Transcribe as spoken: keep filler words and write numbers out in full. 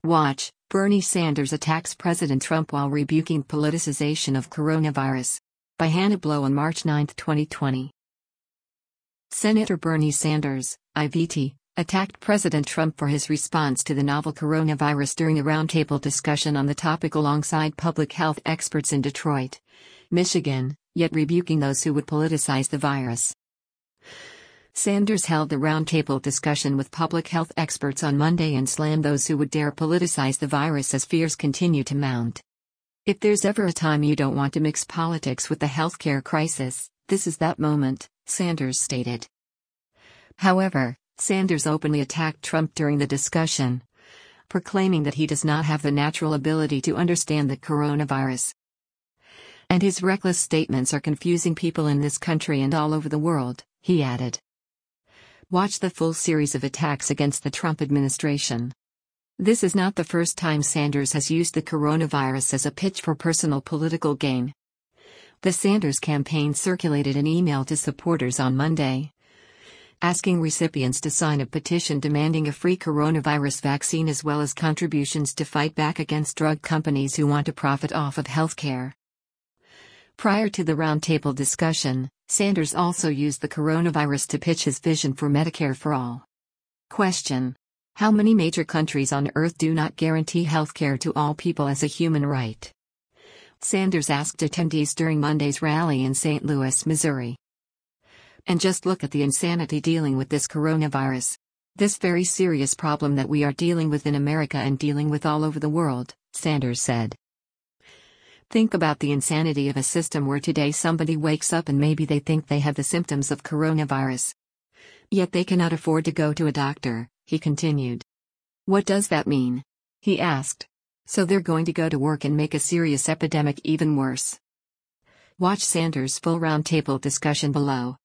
Watch, Bernie Sanders attacks President Trump while rebuking politicization of coronavirus. By Hannah Blow on March ninth, twenty twenty. Senator Bernie Sanders, I V T, attacked President Trump for his response to the novel coronavirus during a roundtable discussion on the topic alongside public health experts in Detroit, Michigan, yet rebuking those who would politicize the virus. Sanders held the roundtable discussion with public health experts on Monday and slammed those who would dare politicize the virus as fears continue to mount. If there's ever a time you don't want to mix politics with the healthcare crisis, this is that moment, Sanders stated. However, Sanders openly attacked Trump during the discussion, proclaiming that he does not have the natural ability to understand the coronavirus. And his reckless statements are confusing people in this country and all over the world, he added. Watch the full series of attacks against the Trump administration. This is not the first time Sanders has used the coronavirus as a pitch for personal political gain. The Sanders campaign circulated an email to supporters on Monday, asking recipients to sign a petition demanding a free coronavirus vaccine as well as contributions to fight back against drug companies who want to profit off of healthcare. Prior to the roundtable discussion, Sanders also used the coronavirus to pitch his vision for Medicare for All. Question: how many major countries on Earth do not guarantee healthcare to all people as a human right? Sanders asked attendees during Monday's rally in Saint Louis, Missouri. And just look at the insanity dealing with this coronavirus. This very serious problem that we are dealing with in America and dealing with all over the world, Sanders said. Think about the insanity of a system where today somebody wakes up and maybe they think they have the symptoms of coronavirus. Yet they cannot afford to go to a doctor, he continued. What does that mean? He asked. So they're going to go to work and make a serious epidemic even worse. Watch Sanders' full roundtable discussion below.